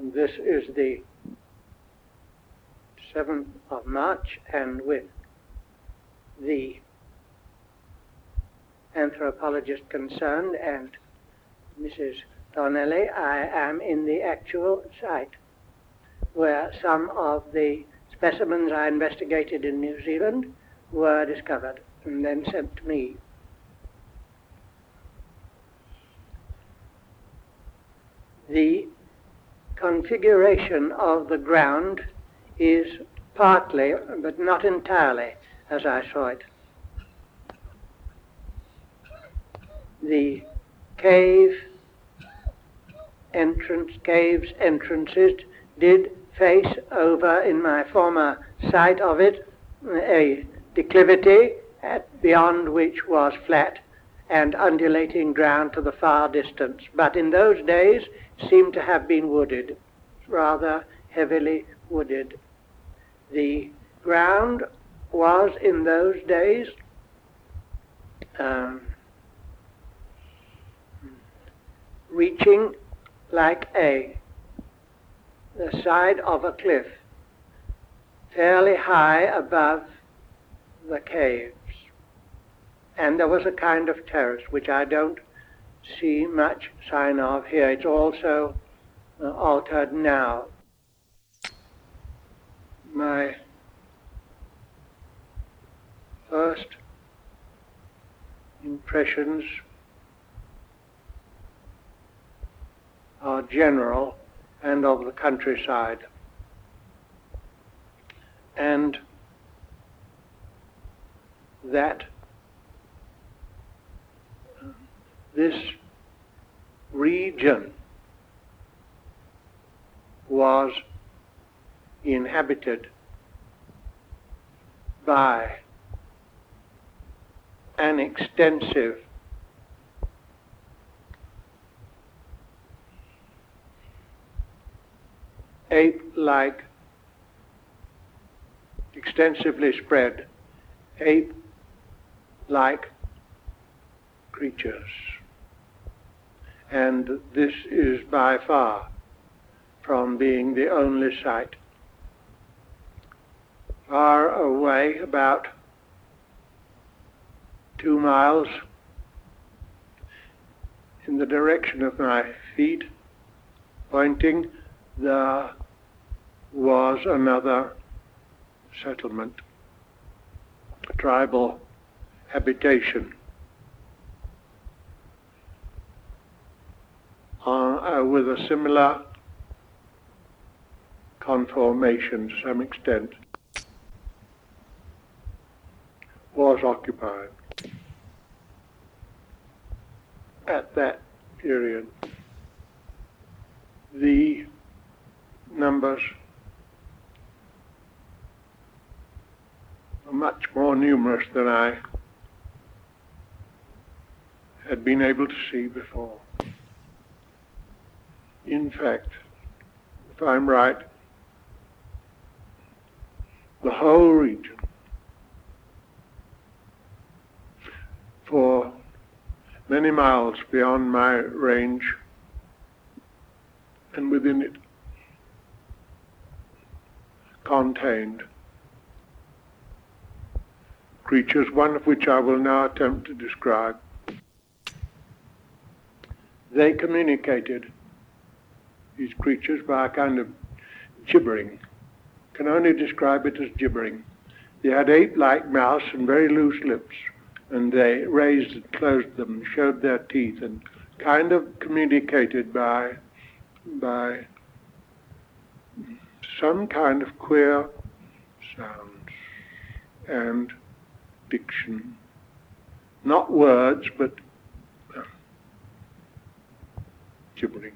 This is the 7th of March, and with the anthropologist concerned and Mrs. Donnelly, I am in the actual site where some of the specimens I investigated in New Zealand were discovered and then sent to me. The configuration of the ground is partly, but not entirely, as I saw it. The caves entrances did face over, in my former sight of it, a declivity beyond which was flat and undulating ground to the far distance, but in those days seemed to have been wooded, rather heavily wooded. The ground was in those days reaching like the side of a cliff, fairly high above the caves. And there was a kind of terrace, which I don't see much sign of here. It's also altered now. My first impressions are general and of the countryside. And that this region was inhabited by an extensive ape-like, extensively spread ape-like creatures. And this is by far from being the only site. Far away, about 2 miles in the direction of my feet pointing, there was another settlement, a tribal habitation, with a similar conformation to some extent, was occupied at that period. The numbers are much more numerous than I had been able to see before. In fact, if I'm right, the whole region, for many miles beyond my range and within it, contained creatures, one of which I will now attempt to describe. They communicated, these creatures, by a kind of gibbering. Can only describe it as gibbering. They had ape-like mouths and very loose lips, and they raised and closed them, showed their teeth, and kind of communicated by some kind of queer sounds and diction. Not words, but gibbering.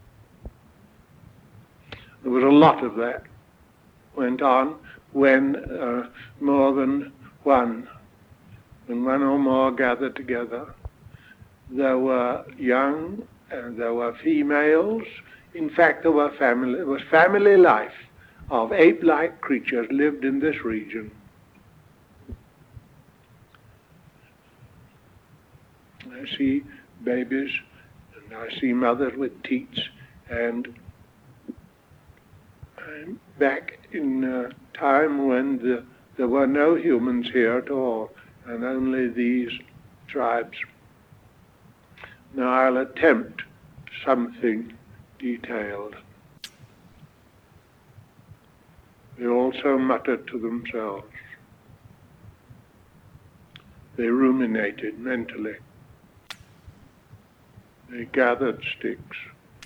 There was a lot of that went on when more than one, when one or more gathered together. There were young and there were females. In fact, there was family life of ape-like creatures lived in this region. I see babies, and I see mothers with teats, and I'm back in a time when there were no humans here at all, and only these tribes. Now I'll attempt something detailed. They also muttered to themselves. They ruminated mentally. They gathered sticks.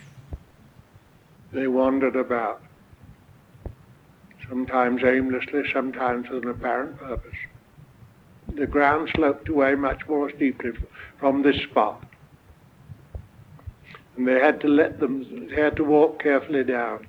They wandered about, sometimes aimlessly, sometimes with an apparent purpose. The ground sloped away much more steeply from this spot, and they had to walk carefully down.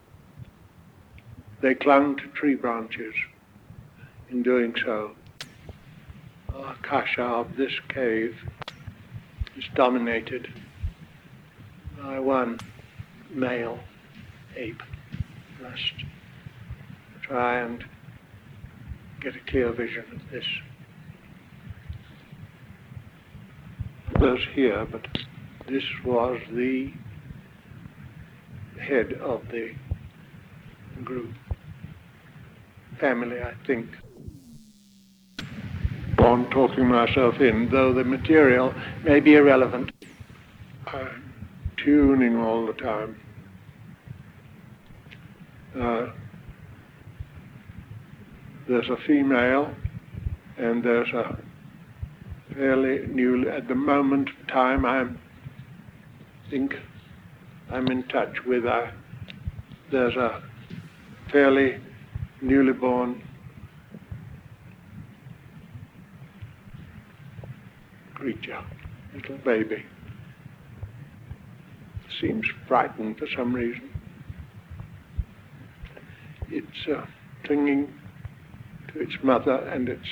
They clung to tree branches in doing so. The akasha of this cave is dominated by one male ape. Must try and get a clear vision of this. Others here, but this was the head of the group. Family, I think. On talking myself in, though the material may be irrelevant. I'm tuning all the time. There's a female, and there's a fairly new, at the moment of time, I think I'm in touch with, there's a fairly newly born creature, little baby. Seems frightened for some reason. It's clinging to its mother, and it's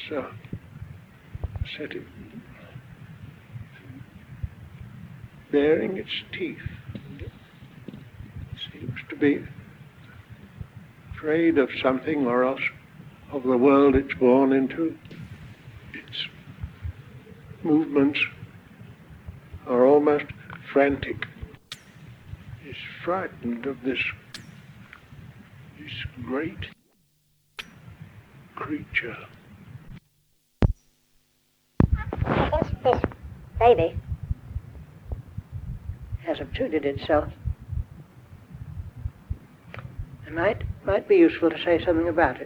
baring its teeth. It seems to be afraid of something, or else of the world it's born into. Its movements are almost frantic. It's frightened of this great creature. I guess this baby has obtruded itself. It might be useful to say something about it.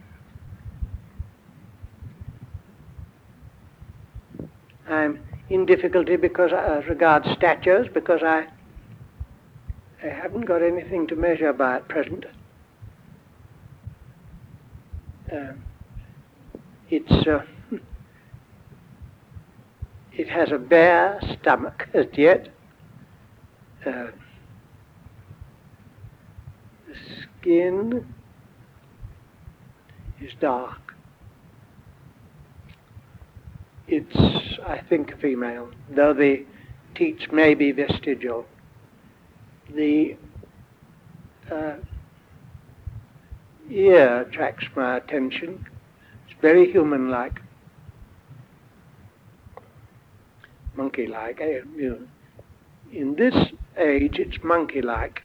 I'm in difficulty because as regards statues, because I haven't got anything to measure by at present. It has a bare stomach as yet. The skin is dark. It's, I think, a female, though the teats may be vestigial. The ear attracts my attention. It's very human-like, monkey-like. In this age, it's monkey-like.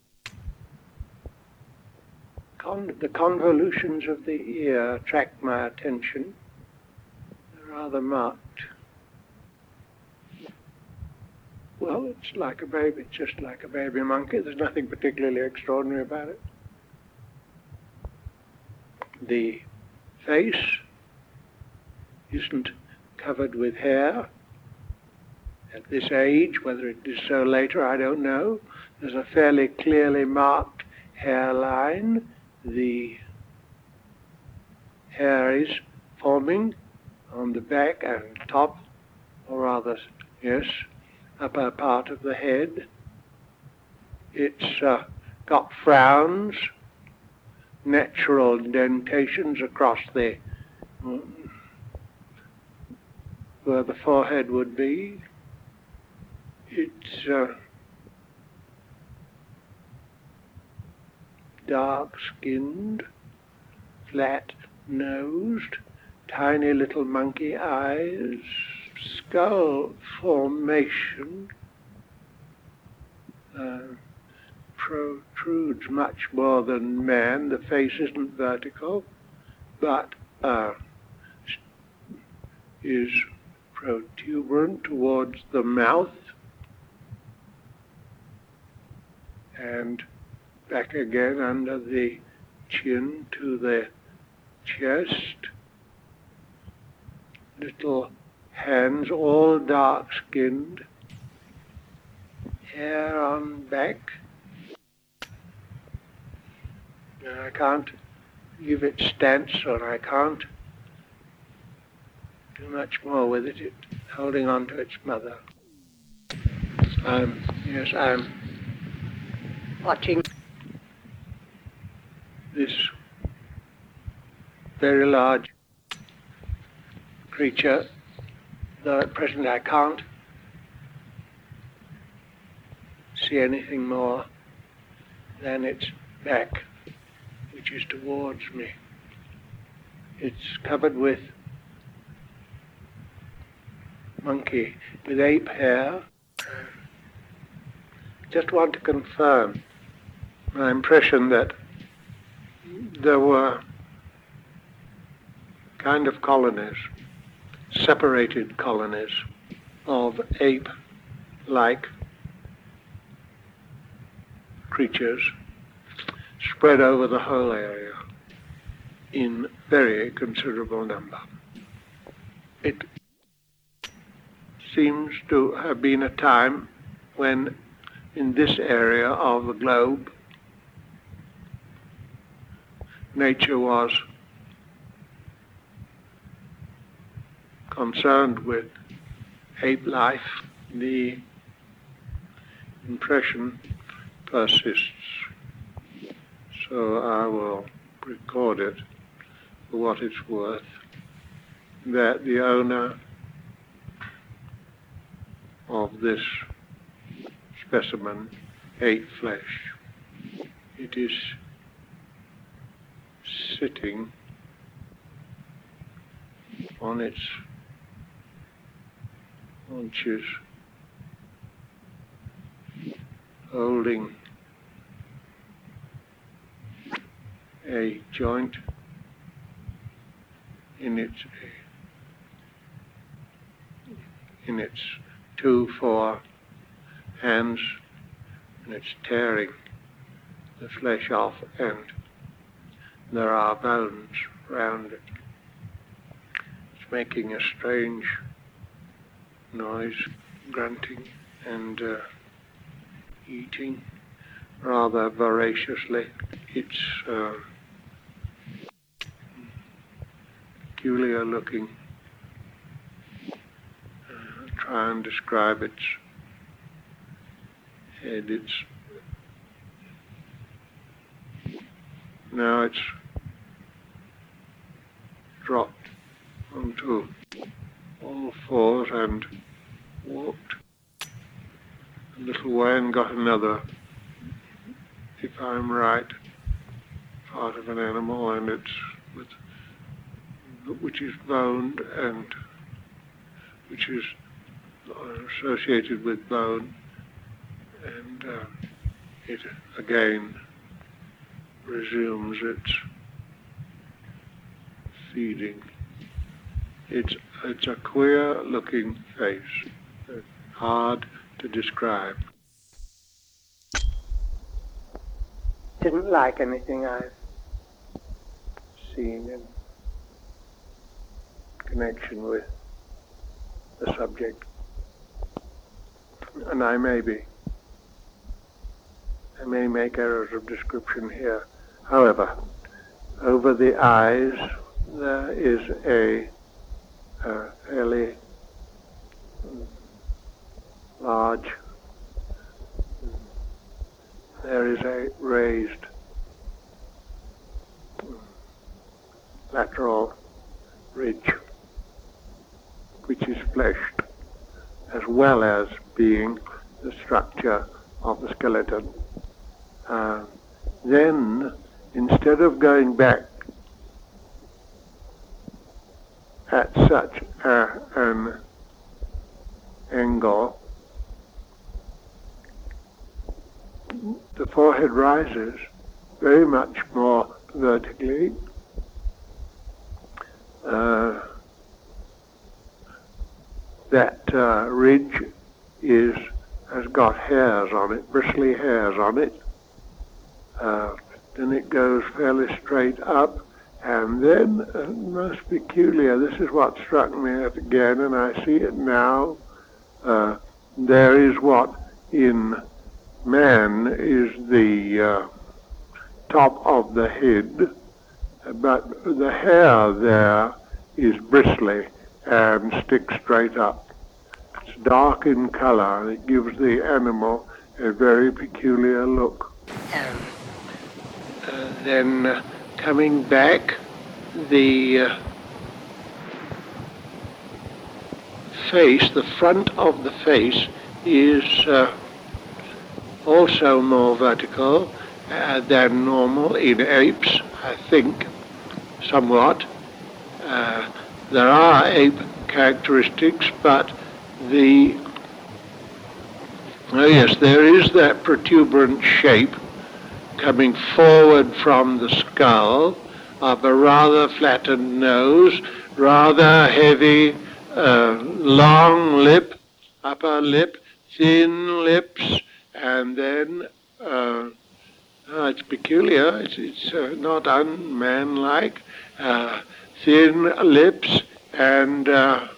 The convolutions of the ear attract my attention. They're rather marked. Well, it's like a baby. It's just like a baby monkey. There's nothing particularly extraordinary about it. The face isn't covered with hair. At this age, whether it is so later, I don't know. There's a fairly clearly marked hairline. The hair is forming on the back and top, or rather, yes, upper part of the head. It's got frowns, natural indentations across the where the forehead would be. It's dark-skinned, flat-nosed, tiny little monkey eyes, skull formation, protrudes much more than man. The face isn't vertical, but is protuberant towards the mouth and back again under the chin to the chest. Little hands, all dark-skinned, hair on back. I can't give it stance, or I can't do much more with it. It's holding on to its mother. I'm watching this very large creature, though at present I can't see anything more than its back, which is towards me. It's covered with ape hair. Just want to confirm my impression that there were kind of colonies, separated colonies of ape-like creatures spread over the whole area in very considerable number. It seems to have been a time when in this area of the globe nature was concerned with ape life. The impression persists, so I will record it for what it's worth, that the owner of this specimen ate flesh. It is sitting on its haunches, holding a joint in its two fore hands, and it's tearing the flesh off, and there are bones round it. It's making a strange noise, grunting and eating rather voraciously. It's peculiar looking. Try and describe its head. Now it's dropped onto all fours and walked a little way and got another, if I'm right, part of an animal, and it's which is boned and which is associated with bone, and it again resumes its feeding. It's a queer looking face, hard to describe. Didn't like anything I've seen in connection with the subject, and I may make errors of description here. However, over the eyes there is a fairly large, there is a raised lateral ridge which is fleshed, as well as being the structure of the skeleton. Then, instead of going back at such an angle, the forehead rises very much more vertically. That ridge has got hairs on it, bristly hairs on it. Then it goes fairly straight up, and then most peculiar, this is what struck me again, and I see it now, there is what in man is the top of the head, but the hair there is bristly and sticks straight up. It's dark in color, and it gives the animal a very peculiar look. Then coming back, the face, the front of the face is also more vertical than normal in apes, I think, somewhat. There are ape characteristics, but there is that protuberant shape coming forward from the skull of a rather flattened nose, rather heavy, long lip, upper lip, thin lips, and then it's peculiar, it's not unmanlike, thin lips and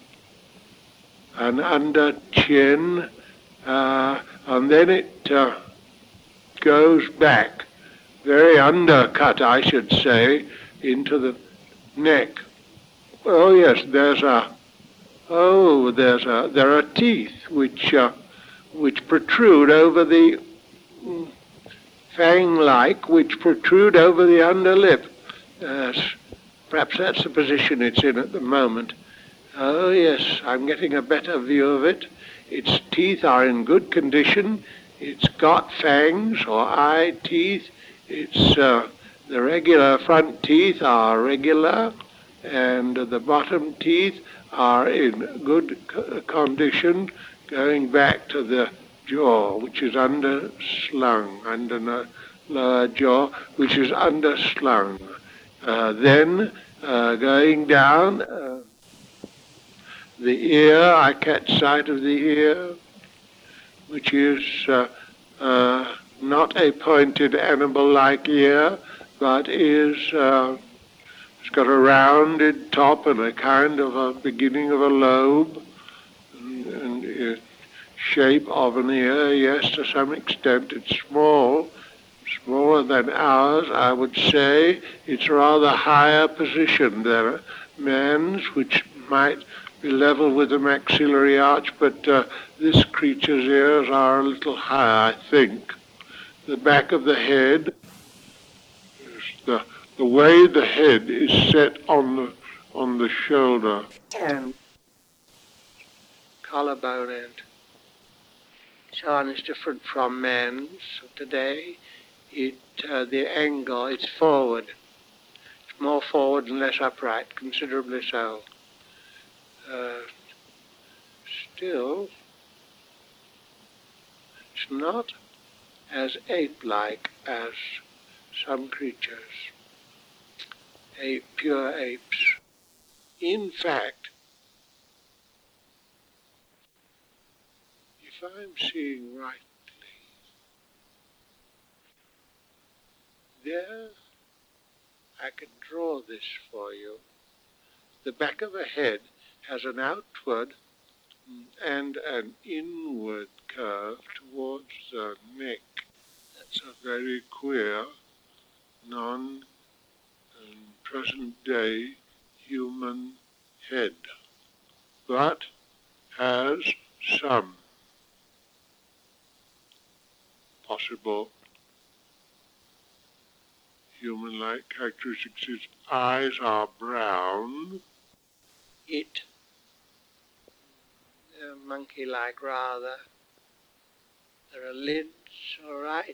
an under chin, and then it goes back, very undercut, I should say, into the neck. Oh yes, there are teeth which protrude over the fang-like, which protrude over the underlip. Perhaps that's the position it's in at the moment. Oh yes, I'm getting a better view of it. Its teeth are in good condition. It's got fangs or eye teeth. It's the regular front teeth are regular, and the bottom teeth are in good condition, going back to the jaw, which is underslung, under the lower jaw, which is underslung. Then going down the ear, I catch sight of the ear, which is not a pointed animal-like ear, but it's got a rounded top and a kind of a beginning of a lobe, and shape of an ear. Yes, to some extent it's small, smaller than ours, I would say. It's rather higher position. There are man's which might be level with the maxillary arch, but this creature's ears are a little higher, I think. The back of the head, is the way the head is set on the shoulder and collarbone and so on is different from man's today. The angle, it's forward. It's more forward and less upright, considerably so. Still, it's not as ape-like as some creatures, pure apes. In fact, if I'm seeing rightly, there, I can draw this for you. The back of the head has an outward and an inward curve towards the neck. That's a very queer, present-day human head, but has some possible human-like characteristics. Its eyes are brown. It, monkey-like rather. There are lids, all right.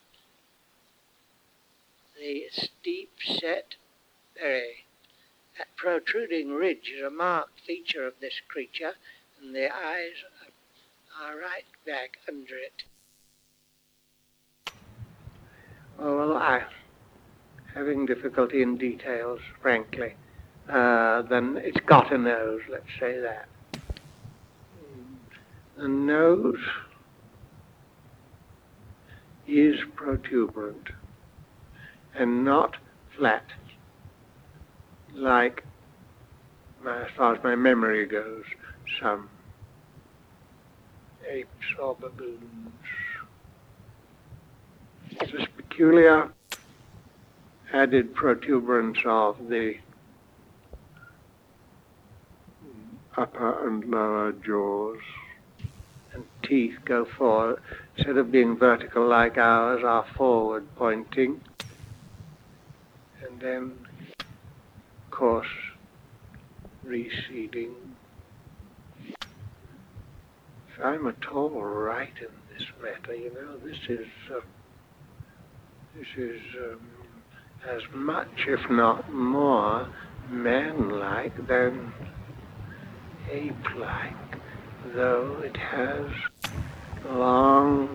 The steep set, that protruding ridge is a marked feature of this creature, and the eyes are right back under it. Oh, well, I'm having difficulty in details, frankly. Then it's got a nose, let's say that. The nose is protuberant and not flat, like, as far as my memory goes, some apes or baboons. This peculiar added protuberance of the upper and lower jaws and teeth go forward. Instead of being vertical like ours, are forward pointing. And then, of course, receding. If I'm at all right in this matter, this is as much, if not more, man-like than ape-like, though it has long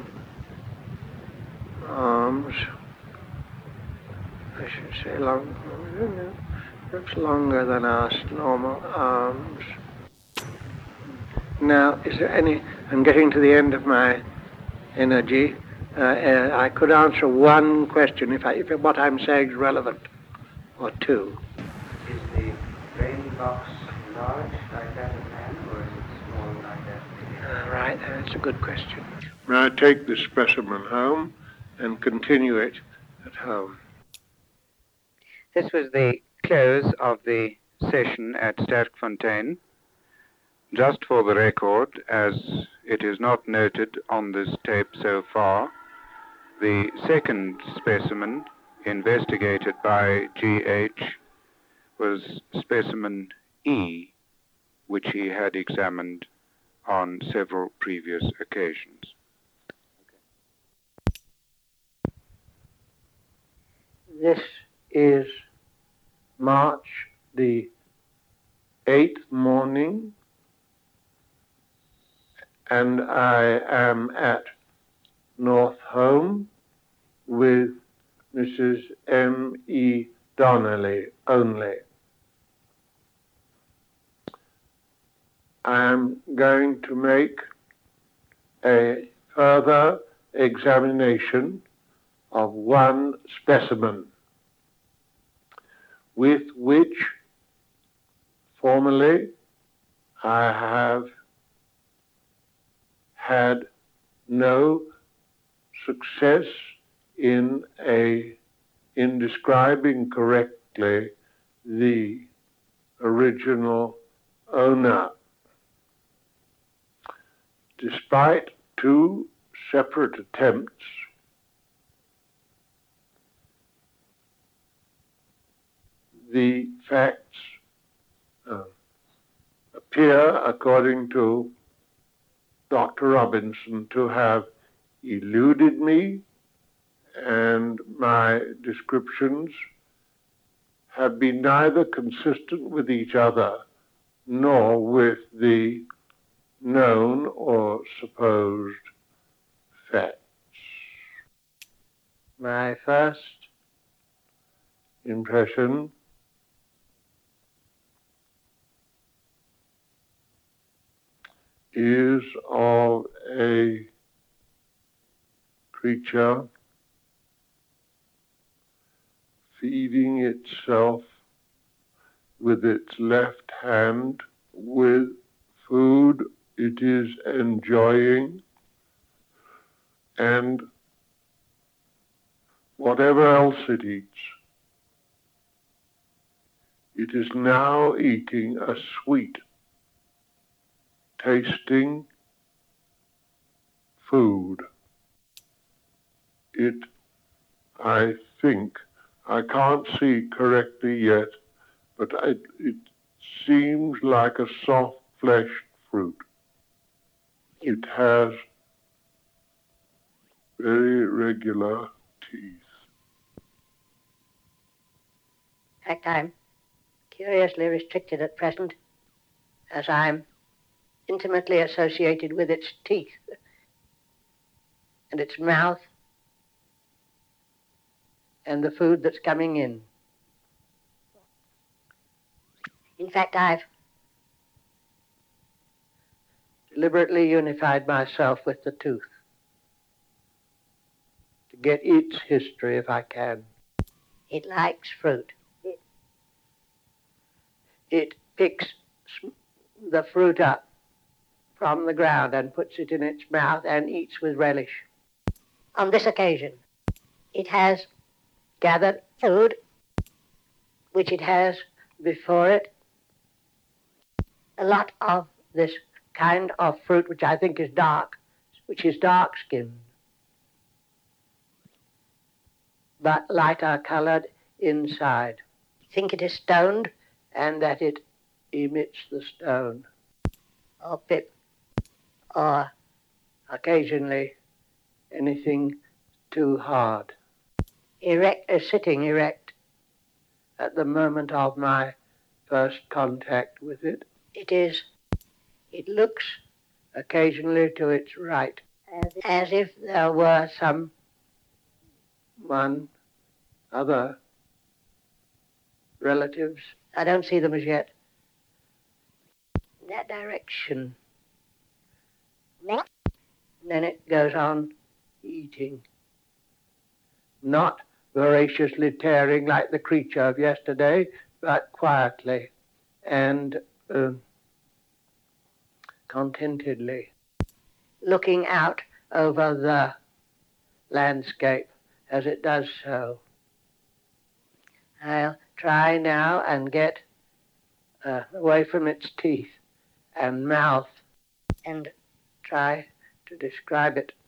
arms. I should say long, perhaps longer than our normal arms. Now, is there any, I'm getting to the end of my energy. I could answer one question if what I'm saying is relevant, or two. Is the brain box large like that of man, or is it small like that? Right, that's a good question. May I take the specimen home and continue it at home? This was the close of the session at Sterkfontein. Just for the record, as it is not noted on this tape so far, the second specimen investigated by G.H. was specimen E, which he had examined on several previous occasions. This is March the 8th morning, and I am at North Home with Mrs. M.E. Donnelly only. I am going to make a further examination of one specimen, with which formerly I have had no success in describing correctly the original owner. Despite two separate attempts, the facts appear, according to Dr. Robinson, to have eluded me, and my descriptions have been neither consistent with each other nor with the known or supposed facts. My first impression is of a creature feeding itself with its left hand with food it is enjoying, and whatever else it eats, it is now eating a sweet tasting food. It, I think, I can't see correctly yet, but it seems like a soft-fleshed fruit. It has very regular teeth. In fact, I'm curiously restricted at present, as I'm intimately associated with its teeth and its mouth and the food that's coming in. In fact, I've deliberately unified myself with the tooth to get its history if I can. It likes fruit. It picks the fruit up from the ground and puts it in its mouth and eats with relish. On this occasion, it has gathered food which it has before it. A lot of this kind of fruit, which I think is dark, which is dark-skinned, but lighter colored inside. I think it is stoned and that it emits the stone, or pip, or occasionally anything too hard. Sitting erect at the moment of my first contact with it. It looks occasionally to its right, as if there were one other relatives. I don't see them as yet. That direction. Then it goes on eating. Not voraciously tearing like the creature of yesterday, but quietly and contentedly, looking out over the landscape as it does so. I'll try now and get away from its teeth and mouth and try to describe it.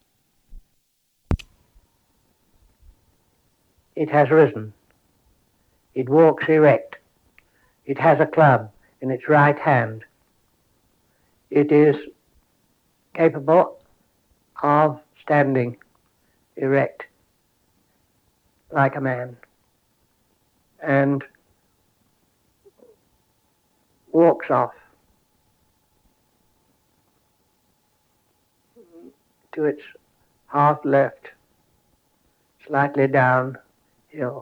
It has risen. It walks erect. It has a club in its right hand. It is capable of standing erect like a man and walks off to its half left, slightly downhill,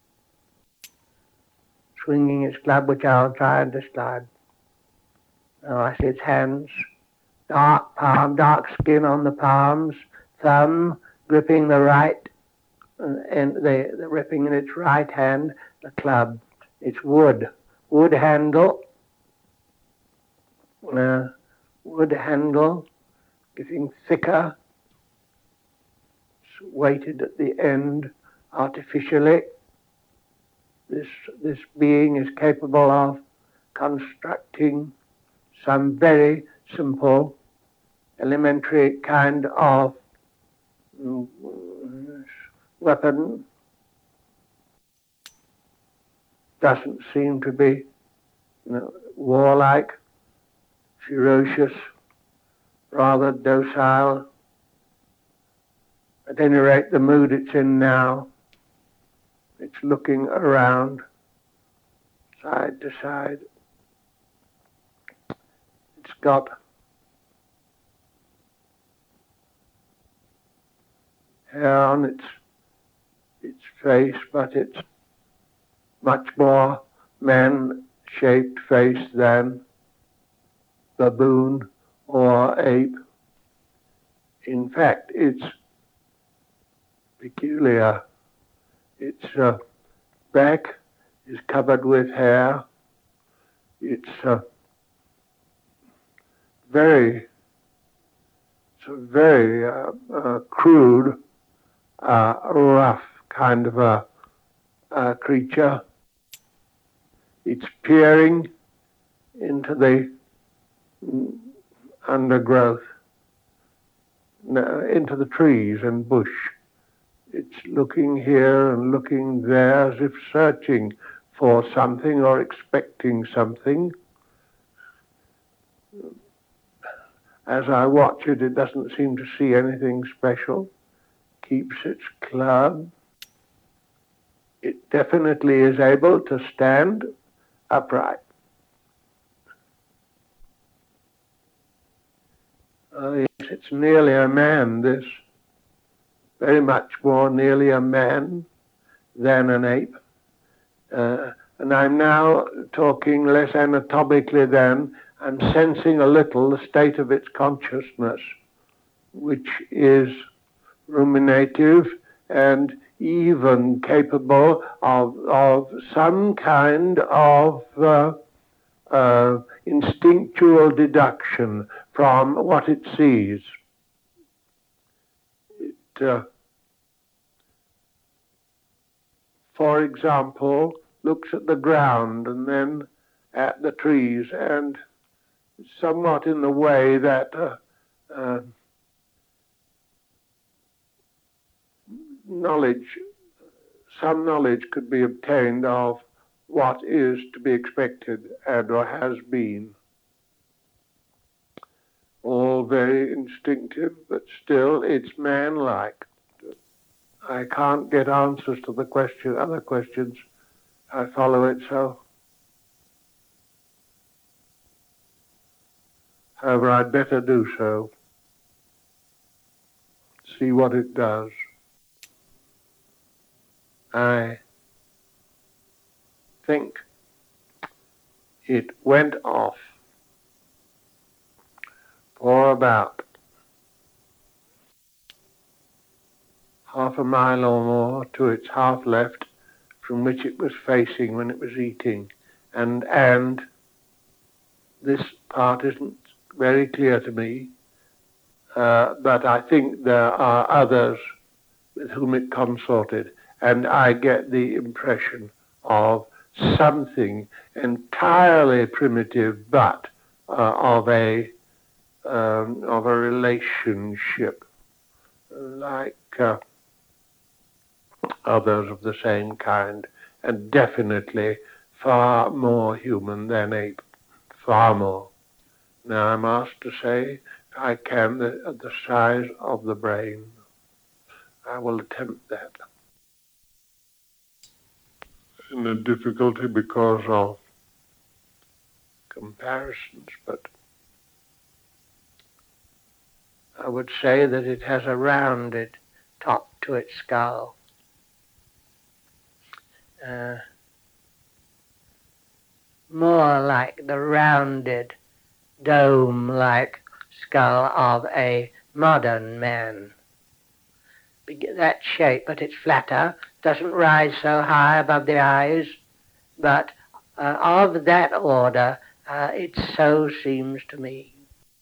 swinging its club, which I'll try and describe. Oh, I see its hands, dark palm, dark skin on the palms, thumb gripping the right, and the gripping in its right hand, the club. It's wood handle, getting thicker, it's weighted at the end artificially. This being is capable of constructing some very simple, elementary kind of weapon. Doesn't seem to be warlike, ferocious, rather docile. At any rate, the mood it's in now, it's looking around, side to side. It's got hair on its face, but it's much more man-shaped face than baboon or ape. In fact, it's peculiar. Its back is covered with hair. It's very crude, rough kind of a creature. It's peering into the undergrowth, into the trees and bush. It's looking here and looking there as if searching for something or expecting something. As I watch it, it doesn't seem to see anything special. Keeps its club. It definitely is able to stand upright. Oh yes, it's nearly a man, this. Very much more nearly a man than an ape. And I'm now talking less anatomically than I'm sensing a little the state of its consciousness, which is ruminative and even capable of some kind of instinctual deduction from what it sees. For example, looks at the ground and then at the trees, and somewhat in the way that some knowledge could be obtained of what is to be expected and or has been. All very instinctive, but still it's man-like. I can't get answers to the other questions. I follow it so. However, I'd better do so. See what it does. I think it went off for about half a mile or more to its half left from which it was facing when it was eating. And this part isn't very clear to me, but I think there are others with whom it consorted, and I get the impression of something entirely primitive, but of a relationship like others of the same kind, and definitely far more human than ape, far more. Now I'm asked to say, if I can, the size of the brain. I will attempt that. And a difficulty because of comparisons, but I would say that it has a rounded top to its skull. More like the rounded, dome-like skull of a modern man. That shape, but it's flatter, doesn't rise so high above the eyes, but of that order, it so seems to me.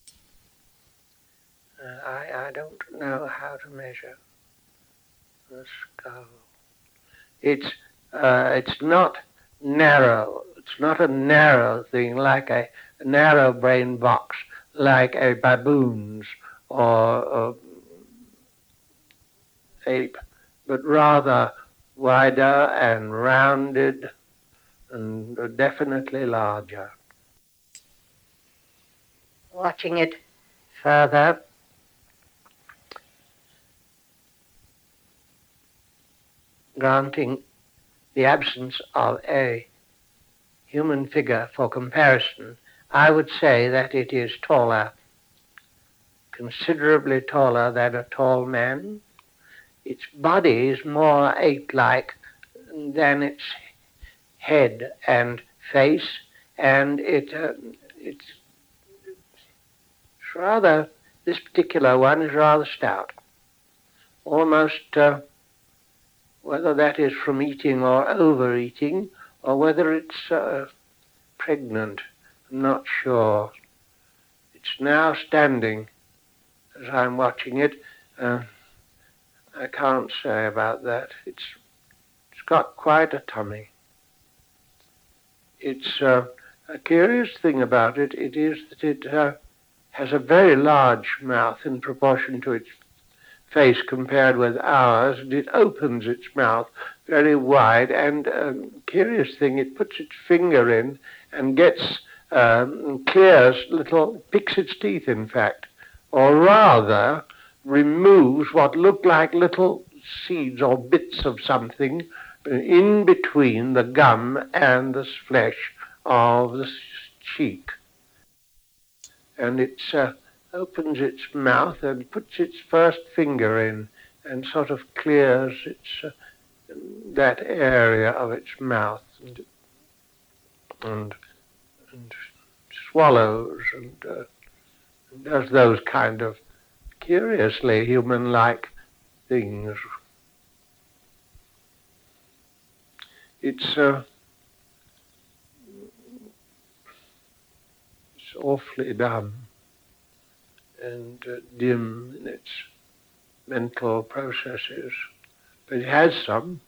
I don't know how to measure the skull. It's not narrow. It's not a narrow thing like a narrow brain box, like a baboon's or ape, but rather wider and rounded and definitely larger. Watching it further, granting the absence of a human figure for comparison, I would say that it is taller, considerably taller than a tall man. Its body is more ape-like than its head and face, and it's rather, this particular one is rather stout, almost, whether that is from eating or overeating, or whether it's pregnant, I'm not sure. It's now standing as I'm watching it. I can't say about that. It's got quite a tummy. It's a curious thing about it. It is that it has a very large mouth in proportion to its face compared with ours, and it opens its mouth very wide, and curious thing, it puts its finger in and gets clears picks its teeth in fact, or rather removes what look like little seeds or bits of something in between the gum and the flesh of the cheek. And it opens its mouth and puts its first finger in and sort of clears its that area of its mouth, and swallows and does those kind of curiously human-like things. It's awfully dumb and dim in its mental processes, but it has some.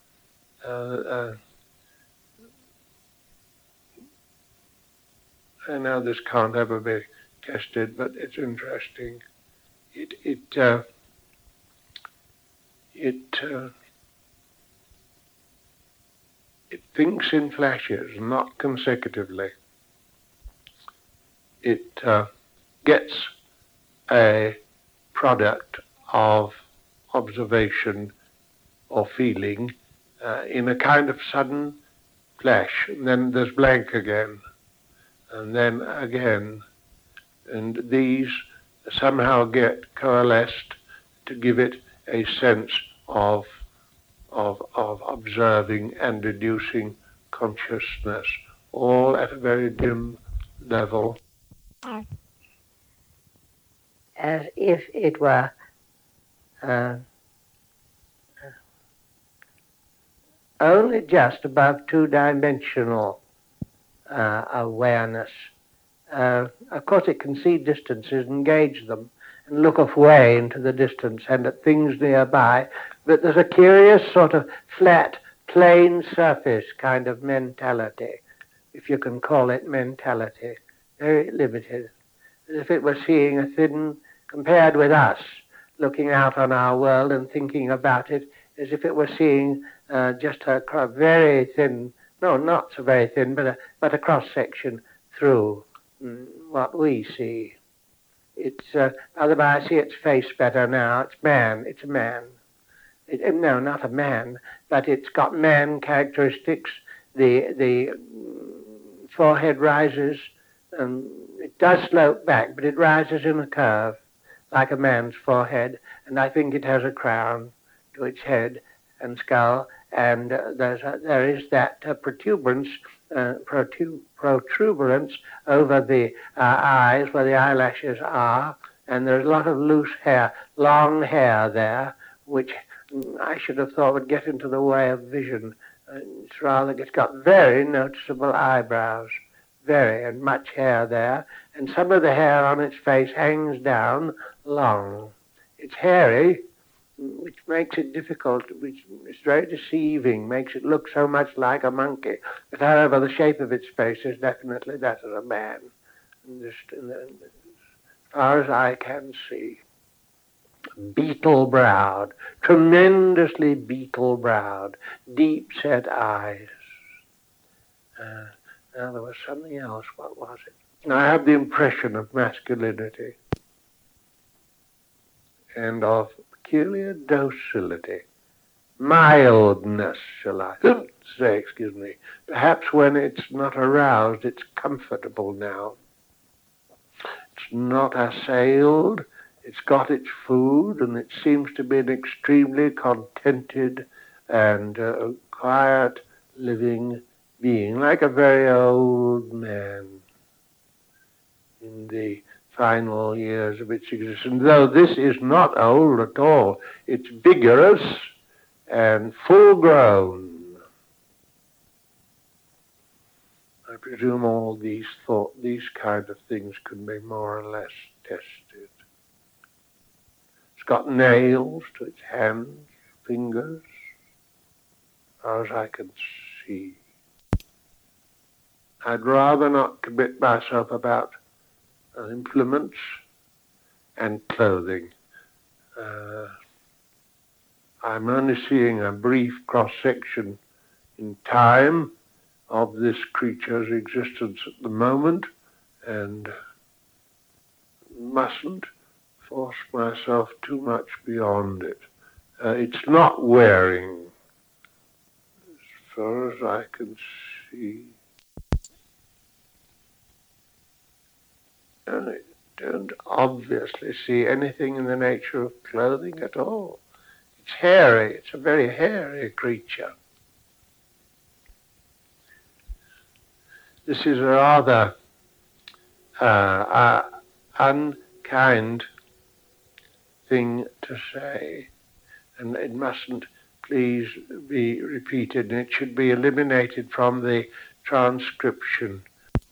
I know this can't ever be tested, but it's interesting. It thinks in flashes, not consecutively. It gets a product of observation or feeling in a kind of sudden flash, and then there's blank again, and then again, and these somehow get coalesced to give it a sense of observing and deducing consciousness, all at a very dim level. As if it were only just above two-dimensional awareness. Of course, it can see distances and gauge them and look away into the distance and at things nearby, but there's a curious sort of flat, plain surface kind of mentality, if you can call it mentality, very limited, as if it were seeing a thin, compared with us, looking out on our world and thinking about it, as if it were seeing just a very thin, no, not so very thin, but a cross-section through what we see. It's, otherwise I see its face better now. It's man. It's a man. No, not a man, but it's got man characteristics. The forehead rises, it does slope back, but it rises in a curve, like a man's forehead, and I think it has a crown to its head and skull, and there is that protuberance over the eyes where the eyelashes are, and there's a lot of loose hair, long hair there, which I should have thought would get into the way of vision. It's got very noticeable eyebrows, and much hair there, and some of the hair on its face hangs down long. It's hairy, which makes it difficult, which is very deceiving, makes it look so much like a monkey. But however, the shape of its face is definitely that of a man, as far as I can see. Beetle-browed, tremendously beetle-browed, deep-set eyes. Now there was something else. What was it? I have the impression of masculinity and of peculiar docility, mildness, shall I say, excuse me. Perhaps when it's not aroused, it's comfortable now. It's not assailed, it's got its food, and it seems to be an extremely contented and quiet living being, like a very old man in the final years of its existence, though this is not old at all. It's vigorous and full-grown. I presume all these kind of things can be more or less tested. It's got nails to its hands, fingers, as far as I can see. I'd rather not commit myself about implements and clothing. I'm only seeing a brief cross-section in time of this creature's existence at the moment, and mustn't force myself too much beyond it. It's not wearing, as far as I can see. I don't obviously see anything in the nature of clothing at all. It It's hairy. It's a very hairy creature. This is a rather unkind thing to say, and it mustn't please be repeated, and it should be eliminated from the transcription.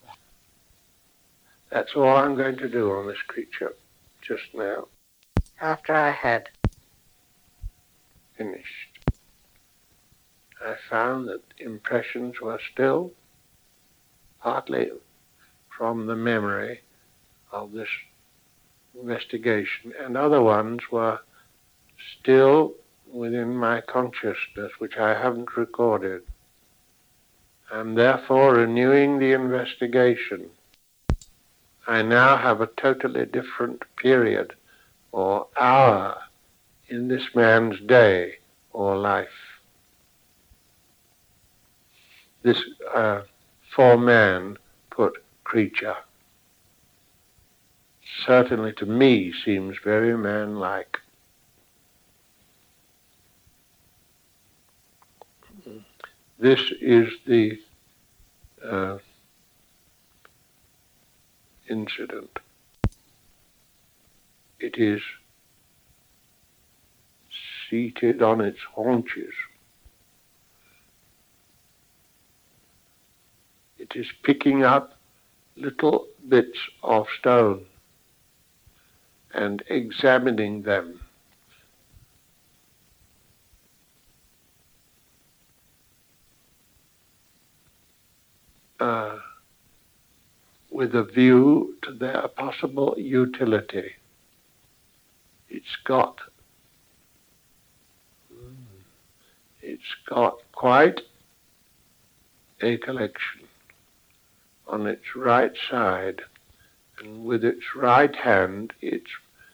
That's all I'm going to do on this creature just now. After I had Finished, I found that impressions were still partly from the memory of this investigation, and other ones were still within my consciousness, which I haven't recorded. I'm therefore renewing the investigation. I now have a totally different period or hour in this man's day or life. This for man put creature certainly to me seems very man-like. This is the incident. It is seated on its haunches. It is picking up little bits of stone and examining them. With a view to their possible utility. It's got quite a collection on its right side, and with its right hand, its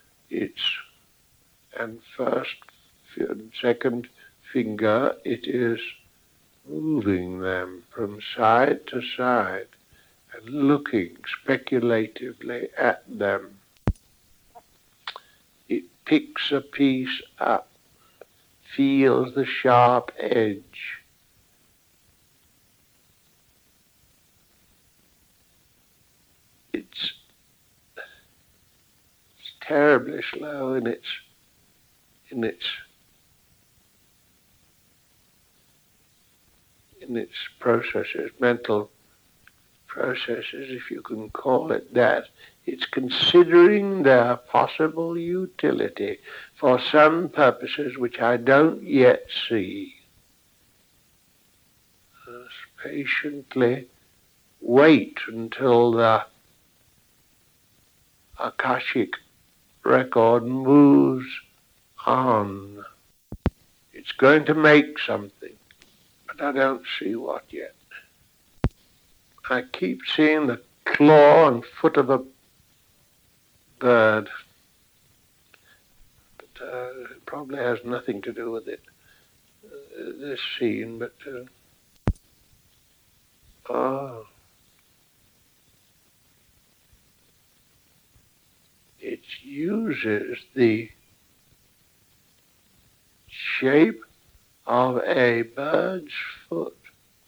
and first and second finger, it is moving them from side to side and looking speculatively at them. It picks a piece up, feels the sharp edge. It's terribly slow in its processes, mental processes, if you can call it that. It's considering their possible utility for some purposes which I don't yet see. Patiently wait until the Akashic record moves on. It's going to make something, but I don't see what yet. I keep seeing the claw and foot of a bird, but it probably has nothing to do with it, this scene, but it uses the shape of a bird's foot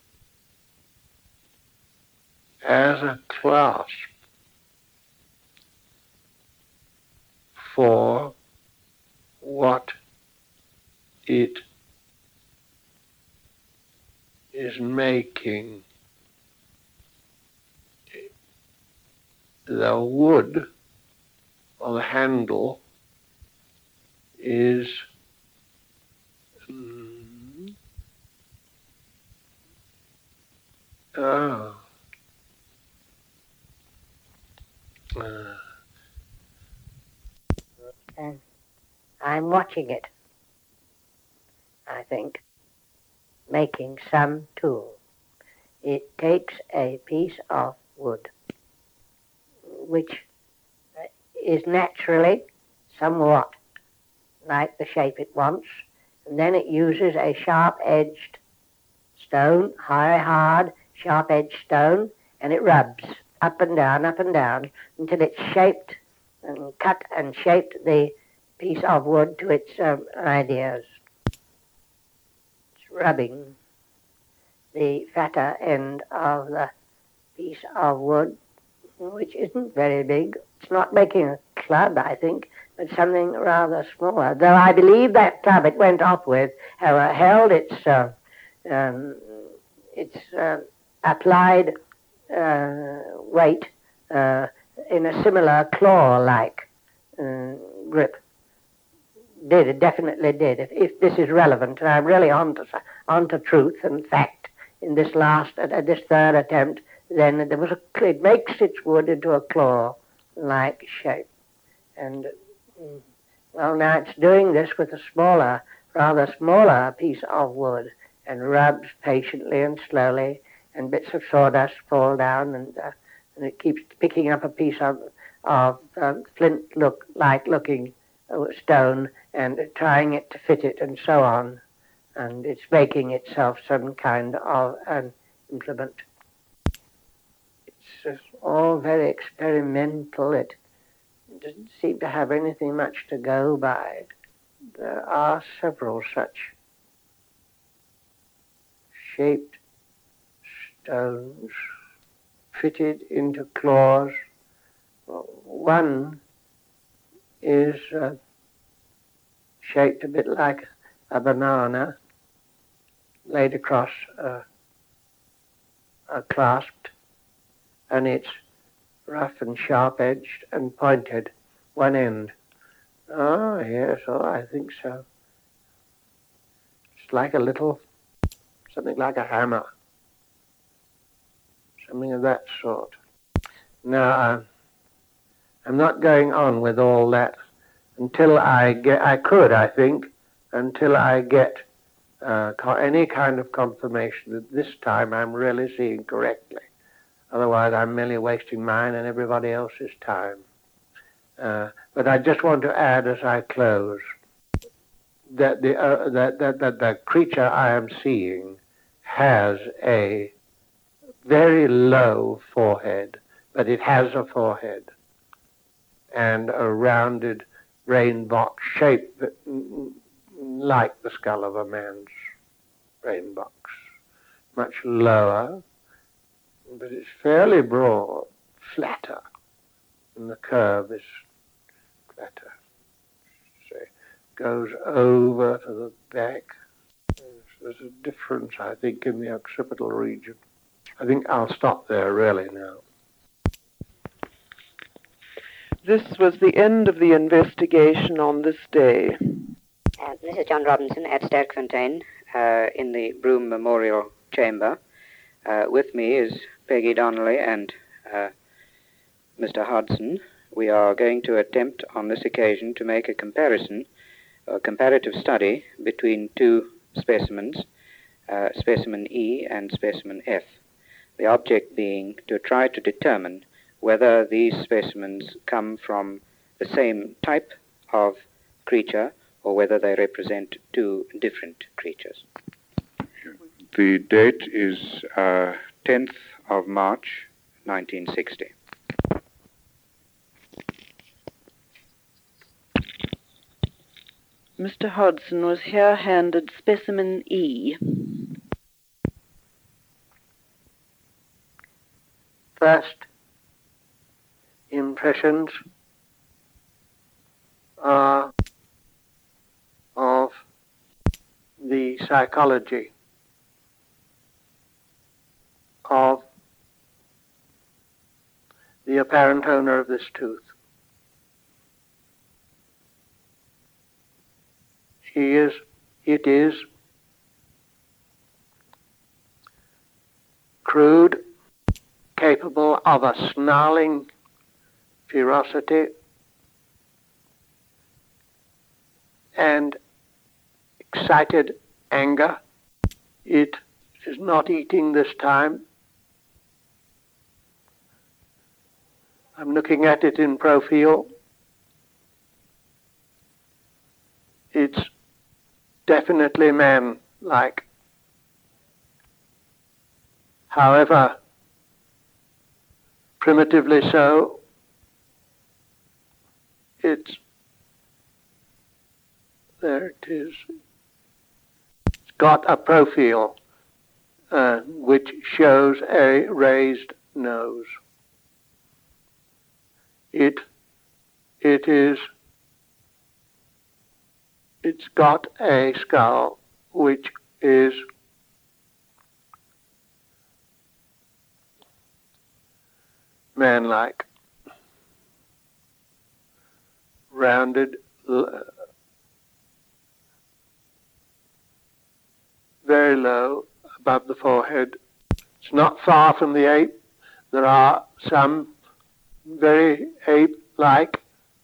as a clasp for what it is making. The wood or the handle is and I'm watching it, I think, making some tool. It takes a piece of wood, which is naturally somewhat like the shape it wants, and then it uses a sharp-edged stone, hard, sharp-edged stone, and it rubs up and down, until it's shaped and cut and shaped the piece of wood to its ideas. rubbing the fatter end of the piece of wood, which isn't very big. It's not making a club, I think, but something rather smaller. Though I believe that club it went off with held its applied weight in a similar claw-like grip. It definitely did. If this is relevant, and I'm really onto truth and fact in this this third attempt, then it makes its wood into a claw-like shape. And, well, now it's doing this with a rather smaller piece of wood, and rubs patiently and slowly, and bits of sawdust fall down, and it keeps picking up a piece of flint-like looking stone and trying it to fit it, and so on. And it's making itself some kind of an implement. It's all very experimental. It doesn't seem to have anything much to go by. There are several such shaped stones fitted into claws. One is shaped a bit like a banana, laid across clasped, and it's rough and sharp-edged and pointed, one end. Oh, yes, I think so. It's like something like a hammer, something of that sort. Now, I'm not going on with all that until I get any kind of confirmation that this time I'm really seeing correctly. Otherwise, I'm merely wasting mine and everybody else's time. But I just want to add as I close that the creature I am seeing has a very low forehead, but it has a forehead, and a rounded brain box shape like the skull of a man's brain box, much lower, but it's fairly broad, flatter, and the curve is flatter. So it goes over to the back. There's a difference, I think, in the occipital region. I think I'll stop there really now. This was the end of the investigation on this day. This is John Robinson at Sterkfontein in the Broome Memorial Chamber. With me is Peggy Donnelly and Mr. Hodson. We are going to attempt on this occasion to make a comparative study between two specimens, specimen E and specimen F. The object being to try to determine whether these specimens come from the same type of creature or whether they represent two different creatures. The date is 10th of March, 1960. Mr. Hodson was here handed specimen E. First impressions are of the psychology of the apparent owner of this tooth. It is crude, capable of a snarling ferocity and excited anger. It is not eating this time. I'm looking at it in profile. It's definitely man-like. However, primitively so, there it is. It's got a profile which shows a raised nose. It's got a skull which is man-like, rounded, very low above the forehead. It's not far from the ape. There are some very ape-like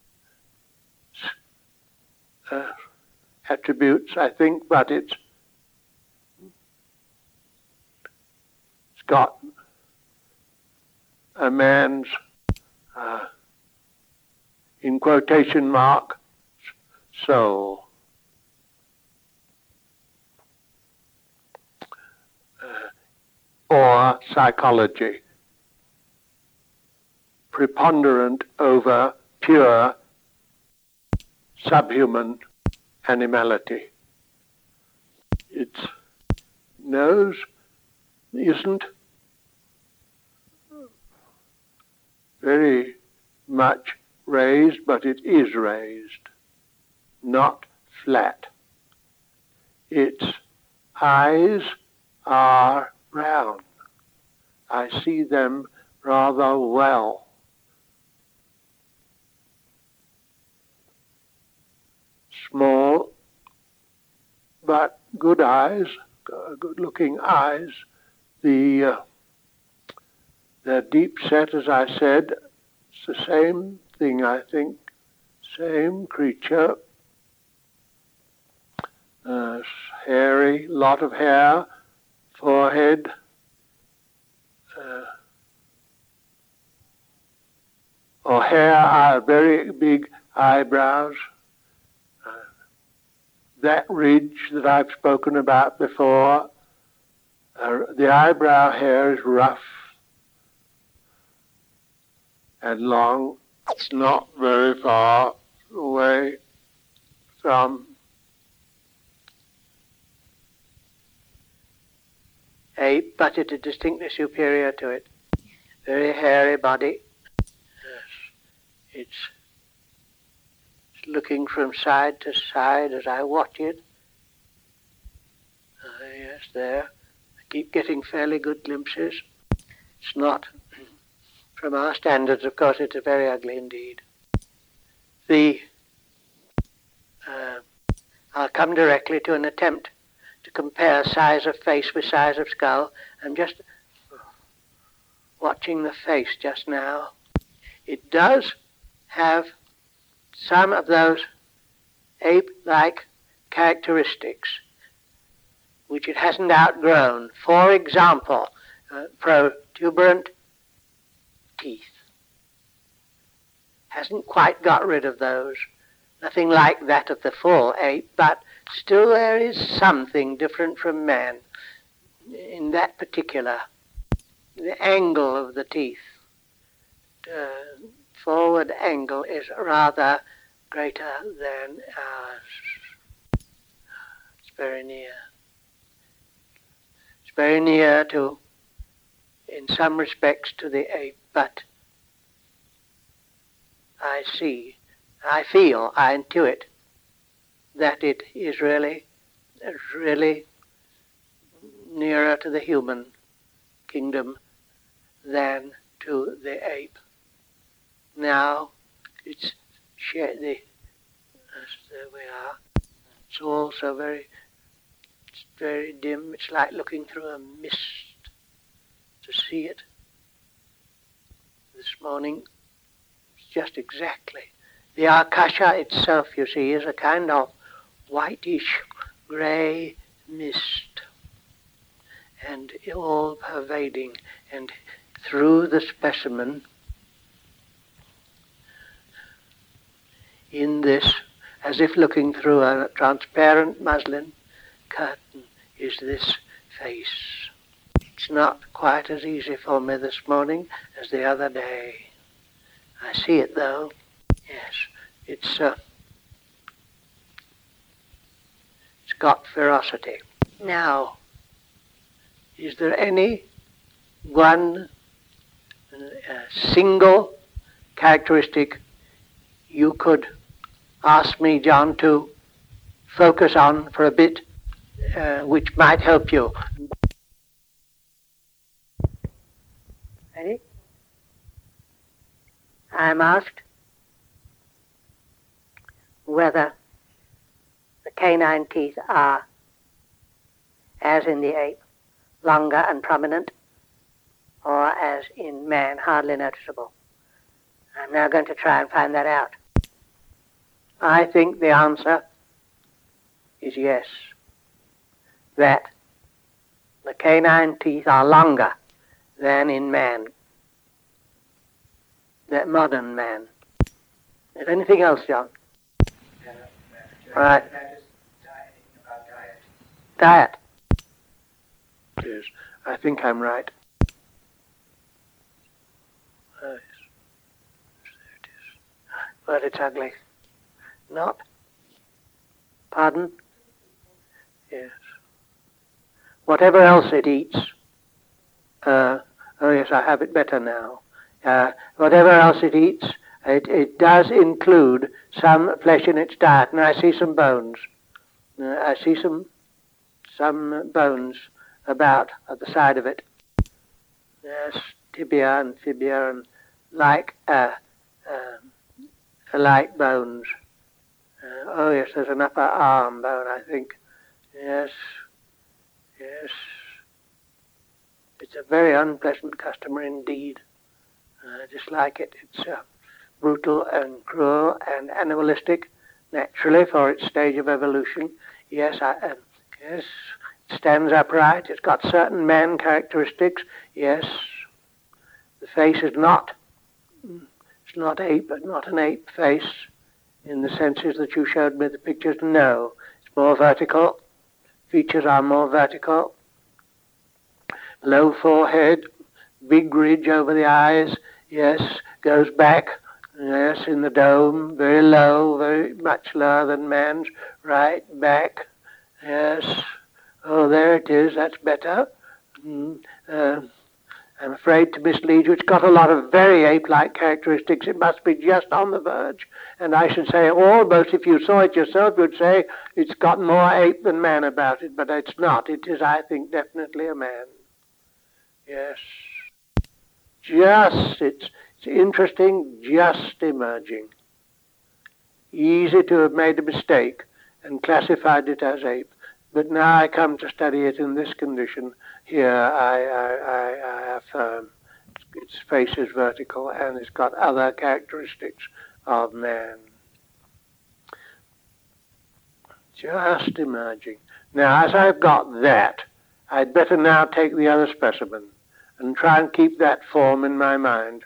attributes, I think, but it's got a man's, in quotation mark, soul. Or psychology, preponderant over pure subhuman animality. Its nose isn't very much raised, but it is raised, not flat. Its eyes are brown. I see them rather well. Small, but good eyes, good-looking eyes. They're deep set, as I said. It's the same thing, I think. Same creature. Hairy, lot of hair, forehead, or hair, very big eyebrows. That ridge that I've spoken about before, the eyebrow hair is rough and long. It's not very far away from ape, but it is distinctly superior to it. Very hairy body. It's looking from side to side as I watch it. Yes, there. I keep getting fairly good glimpses. It's not, from our standards, of course, it's very ugly indeed. I'll come directly to an attempt to compare size of face with size of skull. I'm just watching the face just now. It does have some of those ape-like characteristics which it hasn't outgrown. For example, protuberant teeth. Hasn't quite got rid of those. Nothing like that of the full ape, but still there is something different from man in that particular. The angle of the teeth. Forward angle is rather greater than ours. It's very near. It's very near to, in some respects, to the ape, but I feel, I intuit that it is really nearer to the human kingdom than to the ape. Now, there we are. It's also it's very dim. It's like looking through a mist to see it. This morning, it's just exactly. The Akasha itself, you see, is a kind of whitish grey mist, and all pervading, and through the specimen, in this, as if looking through a transparent muslin curtain, is this face. It's not quite as easy for me this morning as the other day. I see it though. Yes, it's got ferocity. Now, is there any one single characteristic you could ask me, John, to focus on for a bit, which might help you? Ready? I'm asked whether the canine teeth are, as in the ape, longer and prominent, or as in man, hardly noticeable. I'm now going to try and find that out. I think the answer is yes, that the canine teeth are longer than in man, that modern man. Is anything else, John? All right. Diet. Yes, I think I'm right. Yes. There it is. But it's ugly. Not? Pardon? Yes. Whatever else it eats. Oh yes, I have it better now. Whatever else it eats, it does include some flesh in its diet, and I see some bones. I see some bones about at the side of it. Yes, tibia and fibia and like bones. Oh yes, there's an upper arm bone, I think. Yes, yes. It's a very unpleasant customer indeed. I dislike it. It's brutal and cruel and animalistic, naturally, for its stage of evolution. Yes, yes. It stands upright. It's got certain man characteristics. Yes. The face is not. It's not ape, but not an ape face in the senses that you showed me the pictures. No. It's more vertical. Features are more vertical. Low forehead, big ridge over the eyes. Yes. Goes back. Yes, in the dome. Very low, very much lower than man's. Right back. Yes. Oh, there it is. That's better. I'm afraid to mislead you. It's got a lot of very ape-like characteristics. It must be just on the verge. And I should say almost, if you saw it yourself, you'd say it's got more ape than man about it. But it's not. It is, I think, definitely a man. Yes. It's interesting, just emerging. Easy to have made a mistake and classified it as ape. But now I come to study it in this condition. Here I affirm its face is vertical and it's got other characteristics of man. Just emerging. Now, as I've got that, I'd better now take the other specimen and try and keep that form in my mind.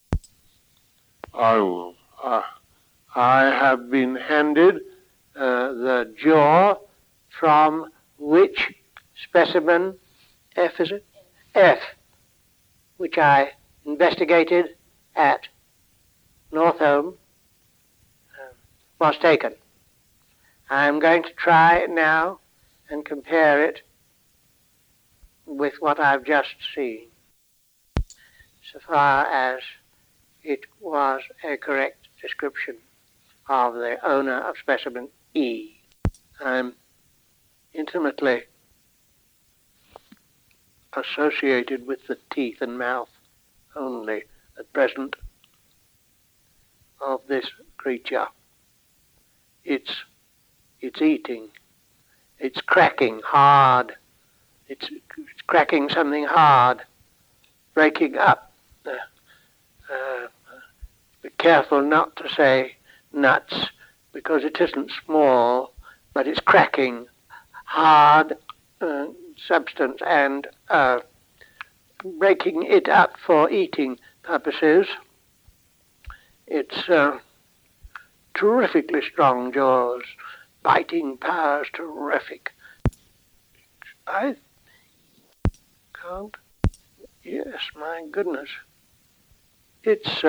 I have been handed the jaw from which specimen? F, is it? F, which I investigated at Northolme, was taken. I'm going to try now and compare it with what I've just seen, so far as it was a correct description of the owner of specimen E. I'm intimately associated with the teeth and mouth only at present of this creature. It's eating. It's cracking hard. It's cracking something hard, breaking up. Be careful not to say nuts, because it isn't small, but it's cracking hard substance and breaking it up for eating purposes. It's terrifically strong jaws, biting powers, terrific. I can't. Yes, my goodness. It's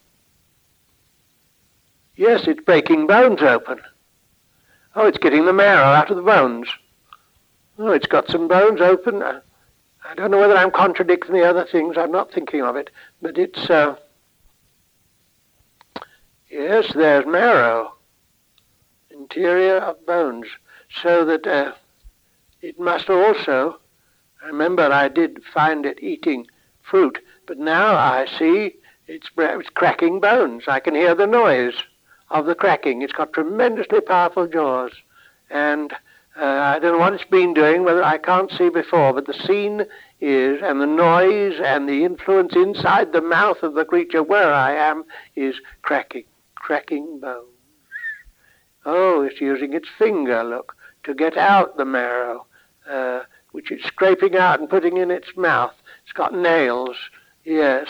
yes, it's breaking bones open. Oh, it's getting the marrow out of the bones. Oh, it's got some bones open. I don't know whether I'm contradicting the other things. I'm not thinking of it. But it's, yes, there's marrow. Interior of bones. So that it must also, I remember I did find it eating fruit, but now I see it's cracking bones. I can hear the noise of the cracking. It's got tremendously powerful jaws. And I don't know what it's been doing, whether I can't see before, but the scene is, and the noise and the influence inside the mouth of the creature where I am is cracking bones. Oh, it's using its finger, look, to get out the marrow, which it's scraping out and putting in its mouth. It's got nails, yes.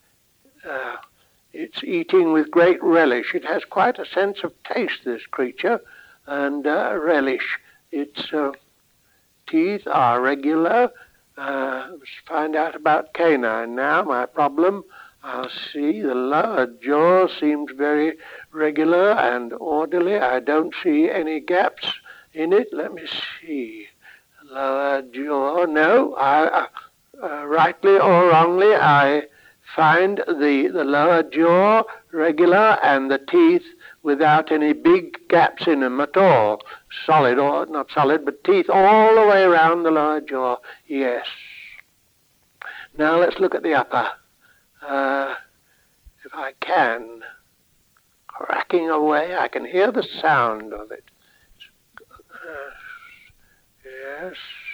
It's eating with great relish. It has quite a sense of taste, this creature, and relish. Its teeth are regular. Let's find out about canine now. My problem, I'll see. The lower jaw seems very regular and orderly. I don't see any gaps in it. Let me see. Lower jaw. No, rightly or wrongly, I find the lower jaw regular and the teeth without any big gaps in them at all. Solid, or not solid, but teeth all the way around the lower jaw. Yes. Now let's look at the upper. If I can. Cracking away, I can hear the sound of it. Yes.